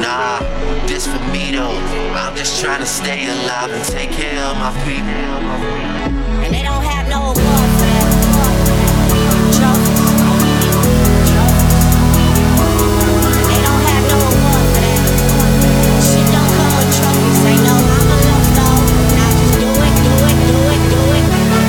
Nah, this for me though. I'm just trying to stay alive and take care of my people. And they don't have no award for that. Trophies. They don't have no award for that. Shit don't come with trophies. They know I'm a low flow. Now just do it, do it, do it, do it.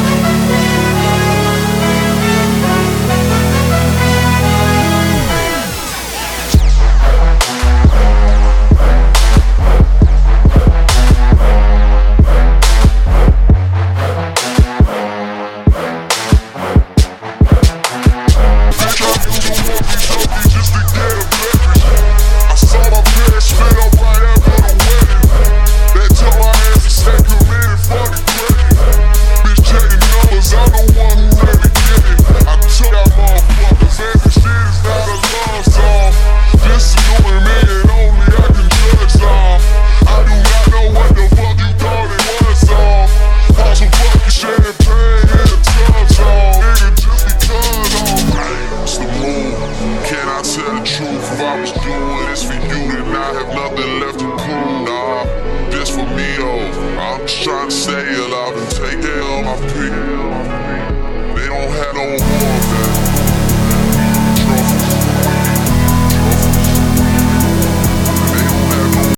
If I was doing this for you, then I have nothing left to prove. Nah, this for me, oh. I'm just trying to stay alive and take care of my people.